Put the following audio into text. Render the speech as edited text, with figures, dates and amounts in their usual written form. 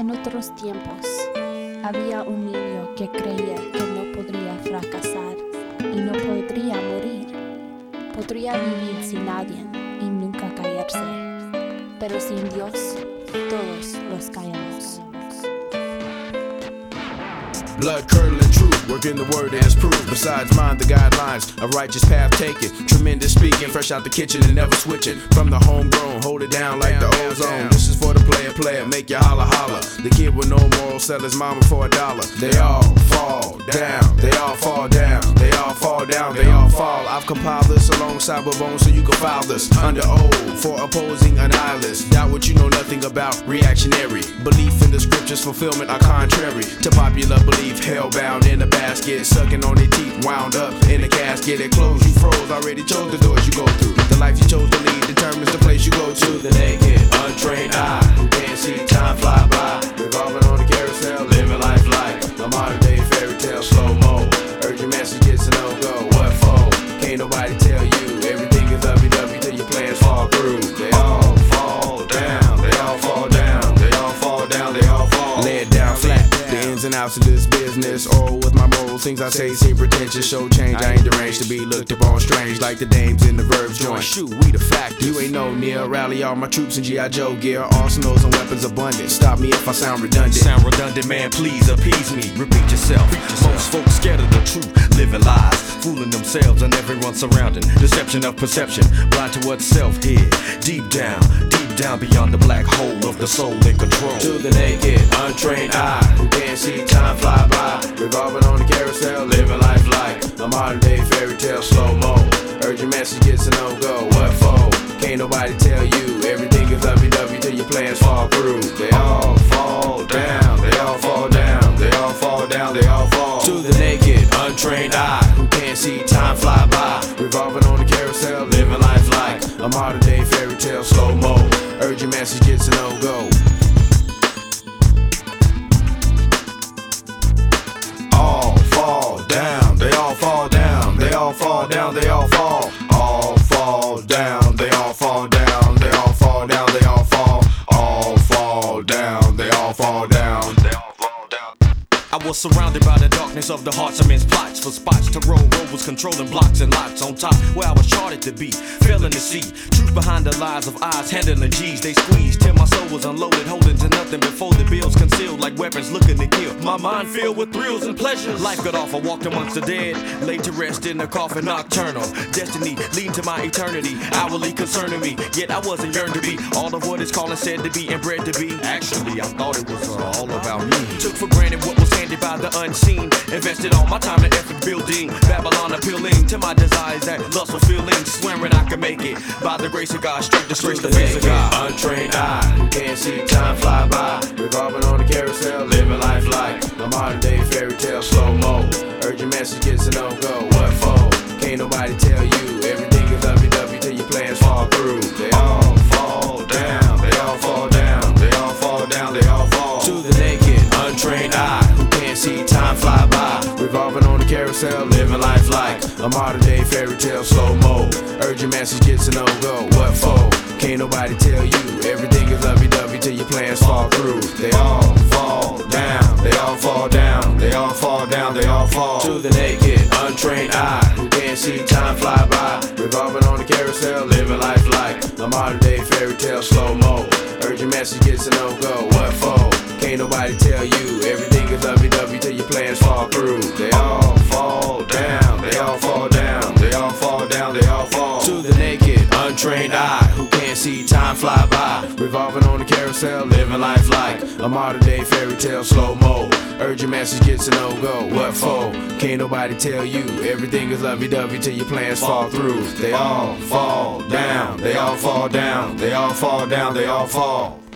En otros tiempos, había un niño que creía que no podría fracasar y no podría morir. Podría vivir sin nadie y nunca caerse. Pero sin Dios, todos los caemos. Blood curdling truth, working the word as proof. Besides mind the guidelines, a righteous path taken. Tremendous speaking, fresh out the kitchen and never switching. From the homegrown, hold it down like the ozone. This is for the player, make you holla holla. The kid with no morals sell his mama for $1. They all fall down, they all fall down, they all fall down, they all fall. I've compiled this alongside with bones so you can file this under oath for opposing a nihilist. Doubt what you know nothing about, reactionary. Belief in the scriptures, fulfillment are contrary to popular belief. Hellbound in a basket, sucking on their teeth, wound up in a casket. It closed, you froze, already chose the doors you go through. The life you chose to lead determines the place you go to. The naked, untrained eye, who can't see time fly by, revolving on the carousel, living life like a modern day fairy tale, slow-mo. Urgent message gets a no-go, what for? Can't nobody tell you, everything is lovey-dovey till your plans fall through. They all fall down, they all fall down, they all fall down, they all fall. Lay it down flat, the ins and outs of this business. Oral with my morals, things I say seem pretentious. Show change, I ain't deranged to be looked upon strange, like the dames in the verbs joint. Shoot, we the factors. You ain't no near. Rally all my troops in G.I. Joe gear. Arsenals and weapons abundant. Stop me if I sound redundant. Sound redundant, man, please appease me. Repeat yourself. Most folks scared of the truth, living lies, fooling themselves and everyone surrounding. Deception of perception, blind to what's self-hid. Deep down beyond the black hole of the soul in control. To the naked, untrained eye, who can't see time fly by, revolving on the carousel, living life like a modern day fairy tale, slow-mo. Urgent message gets a no-go, what for? Can't nobody tell you, everything is lovey-dovey till your plans fall through. They all fall down, they all fall down, they all fall down, they all fall. To the naked, untrained eye, who can't see time fly by, revolving on the carousel, living life like a modern day fairy tale, slow-mo. Urgent message gets a no-go. All fall down, they all fall down, they all fall down, they all fall. All fall down, they all fall down, they all fall down, they all fall. All fall down, they all fall down, they all fall down. I was surrounded by the darkness of the hearts of men's plots for spots to roll. Rovers controlling blocks and lots on top where I was charted to be. Failing to see truth behind the lies of eyes, handling G's. They squeezed till my soul was unloaded, holding to nothing before the bills concealed like weapons looking to kill. My mind filled with thrills and pleasures. Life got off, I walked amongst the dead, laid to rest in a coffin nocturnal. Destiny leading to my eternity, hourly concerning me. Yet I wasn't yearned to be all of what it's calling said to be and bred to be. Actually, I thought it was all about me. Took for granted what was handed by the unseen. Invested all my time and effort building Babylon, appealing to my desires that lustful feelings. Swearing I can make it by the grace of God, straight disgrace the face of God. Untrained eye, who can't see time fly by, revolving on the carousel, living life like a modern day fairy tale, slow-mo. Urgent message gets a no-go, what for? Can't nobody tell you, everything is lovey-dovey till your plans fall through. They all fall down, they all fall down, they all fall down, they all fall. To the naked, untrained eye, who can't see time fly by, revolving on the carousel, living life like a modern day fairy tale, slow-mo. Urgent message gets a no-go, what for? Can't nobody tell you, everything is lovey-dovey till your plans fall through. They all fall down, they all fall down, they all fall down, they all fall. To the naked, untrained eye, who can't see time fly by, revolving on the carousel, living life like a modern day fairy tale, slow-mo. Urgent message gets a no-go, what for? Can't nobody tell you, everything is lovey-dovey till your plans fall through. They all fall down, they all fall down, they all fall down, they all fall. To the naked, untrained eye, who can't see time fly by, revolving on the carousel, living life like a modern day fairy tale, slow-mo. Urgent message gets a no-go, what for? Can't nobody tell you, everything is lovey-dovey till your plans fall through. They all fall down, they all fall down, they all fall down, they all fall.